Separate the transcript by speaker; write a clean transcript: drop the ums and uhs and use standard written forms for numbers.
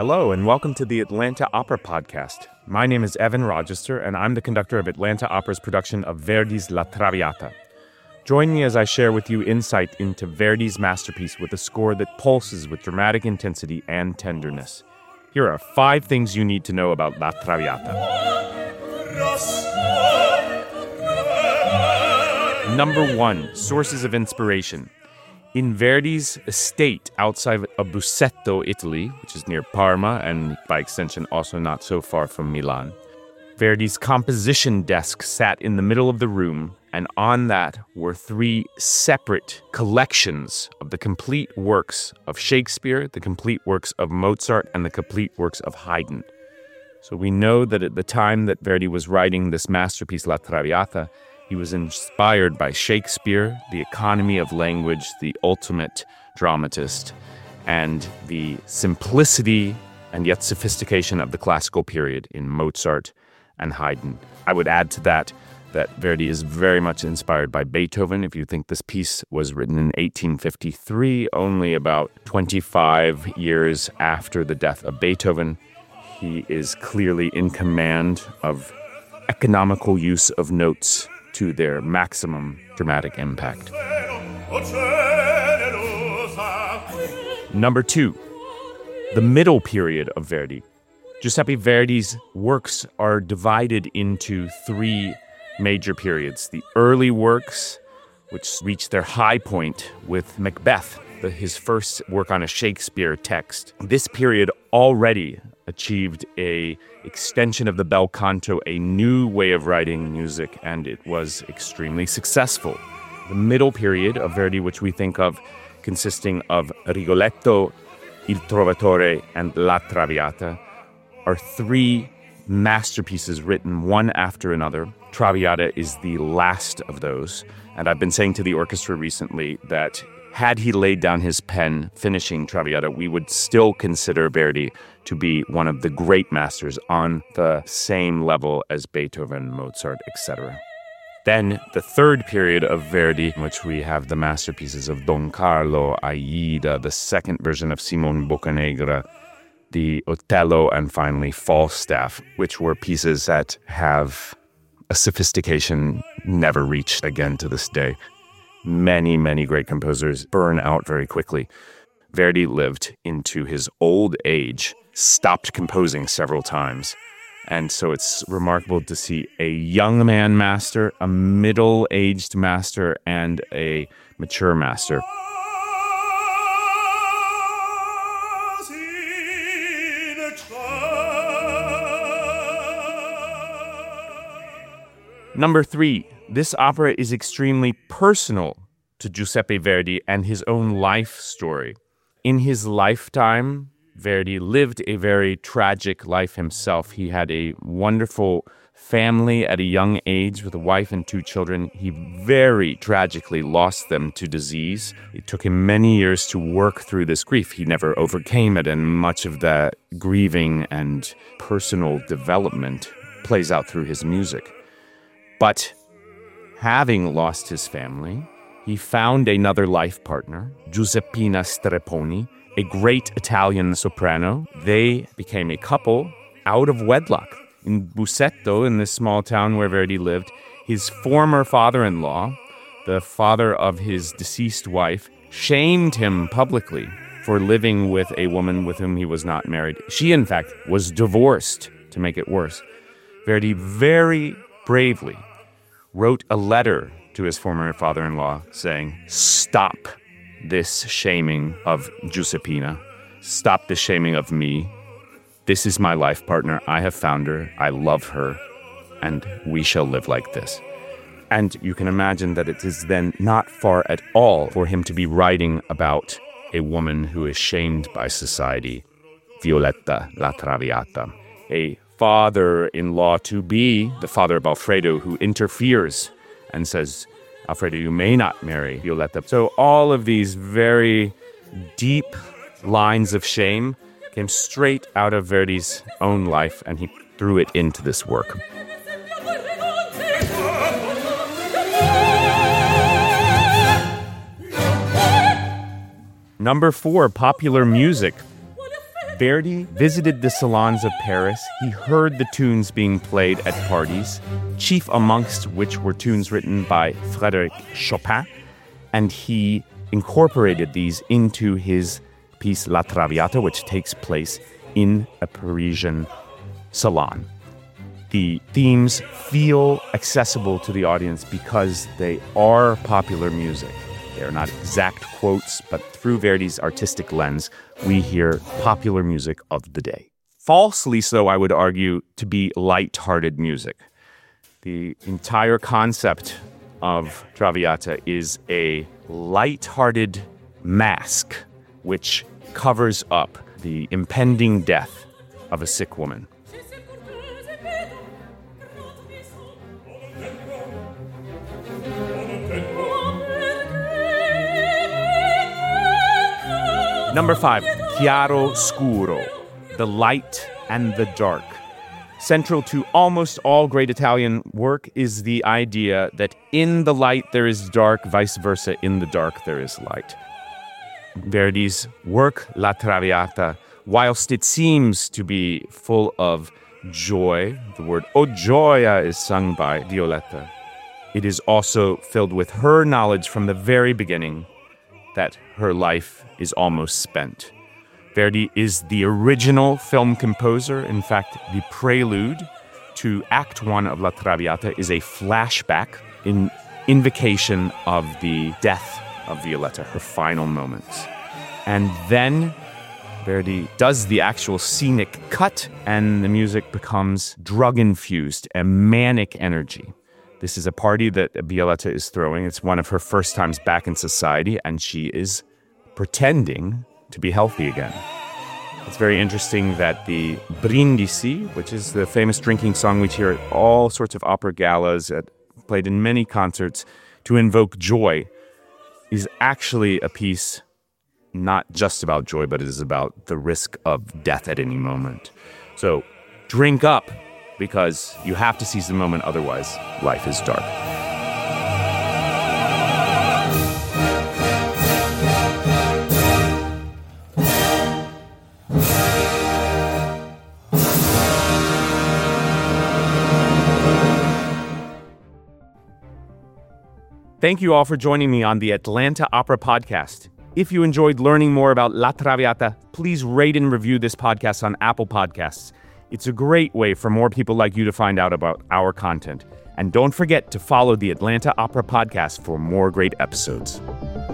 Speaker 1: Hello, and welcome to the Atlanta Opera Podcast. My name is Evan Rochester, and I'm the conductor of Atlanta Opera's production of Verdi's La Traviata. Join me as I share with you insight into Verdi's masterpiece with a score that pulses with dramatic intensity and tenderness. Here are 5 things you need to know about La Traviata. Number 1, sources of inspiration. In Verdi's estate outside of Busseto, Italy, which is near Parma and by extension also not so far from Milan, Verdi's composition desk sat in the middle of the room, and on that were 3 separate collections of the complete works of Shakespeare, the complete works of Mozart, and the complete works of Haydn. So we know that at the time that Verdi was writing this masterpiece, La Traviata, he was inspired by Shakespeare, the economy of language, the ultimate dramatist, and the simplicity and yet sophistication of the classical period in Mozart and Haydn. I would add to that Verdi is very much inspired by Beethoven. If you think this piece was written in 1853, only about 25 years after the death of Beethoven, he is clearly in command of economical use of notes to their maximum dramatic impact. Number 2, the middle period of Verdi. Giuseppe Verdi's works are divided into 3 major periods. The early works, which reach their high point with Macbeth, his first work on a Shakespeare text. This period already achieved a extension of the bel canto, a new way of writing music, and it was extremely successful. The middle period of Verdi, which we think of consisting of Rigoletto, Il Trovatore, and La Traviata, are 3 masterpieces written one after another. Traviata is the last of those, and I've been saying to the orchestra recently that had he laid down his pen finishing Traviata, we would still consider Verdi to be one of the great masters on the same level as Beethoven, Mozart, etc. Then the third period of Verdi, in which we have the masterpieces of Don Carlo, Aida, the second version of Simon Boccanegra, the Otello, and finally Falstaff, which were pieces that have a sophistication never reached again to this day. Many, many great composers burn out very quickly. Verdi lived into his old age, stopped composing several times. And so it's remarkable to see a young man master, a middle-aged master, and a mature master. Number 3, this opera is extremely personal to Giuseppe Verdi and his own life story. In his lifetime, Verdi lived a very tragic life himself. He had a wonderful family at a young age with a wife and 2 children. He very tragically lost them to disease. It took him many years to work through this grief. He never overcame it, and much of that grieving and personal development plays out through his music. But having lost his family, he found another life partner, Giuseppina Strepponi, a great Italian soprano. They became a couple out of wedlock. In Busseto, in this small town where Verdi lived, his former father-in-law, the father of his deceased wife, shamed him publicly for living with a woman with whom he was not married. She, in fact, was divorced to make it worse. Verdi very bravely wrote a letter to his former father-in-law saying, "Stop this shaming of Giuseppina. Stop the shaming of me. This is my life partner. I have found her. I love her. And we shall live like this." And you can imagine that it is then not far at all for him to be writing about a woman who is shamed by society, Violetta La Traviata, a father-in-law to be, the father of Alfredo, who interferes and says, "Alfredo, you may not marry Violetta." So all of these very deep lines of shame came straight out of Verdi's own life, and he threw it into this work. Number 4, popular music. Verdi visited the salons of Paris. He heard the tunes being played at parties, chief amongst which were tunes written by Frédéric Chopin, and he incorporated these into his piece La Traviata, which takes place in a Parisian salon. The themes feel accessible to the audience because they are popular music. They are not exact quotes, but through Verdi's artistic lens, we hear popular music of the day. Falsely so, I would argue, to be light-hearted music. The entire concept of Traviata is a light-hearted mask which covers up the impending death of a sick woman. Number 5, chiaro scuro, the light and the dark. Central to almost all great Italian work is the idea that in the light there is dark, vice versa, in the dark there is light. Verdi's work, La Traviata, whilst it seems to be full of joy, the word O Gioia is sung by Violetta. It is also filled with her knowledge from the very beginning that her life is almost spent. Verdi is the original film composer. In fact, the prelude to Act 1 of La Traviata is a flashback in invocation of the death of Violetta, her final moments. And then Verdi does the actual scenic cut, and the music becomes drug-infused, a manic energy. This is a party that Violetta is throwing. It's one of her first times back in society, and she is pretending to be healthy again. It's very interesting that the Brindisi, which is the famous drinking song we hear at all sorts of opera galas, played in many concerts to invoke joy, is actually a piece not just about joy, but it is about the risk of death at any moment. So drink up, because you have to seize the moment, otherwise life is dark. Thank you all for joining me on the Atlanta Opera Podcast. If you enjoyed learning more about La Traviata, please rate and review this podcast on Apple Podcasts. It's a great way for more people like you to find out about our content. And don't forget to follow the Atlanta Opera Podcast for more great episodes.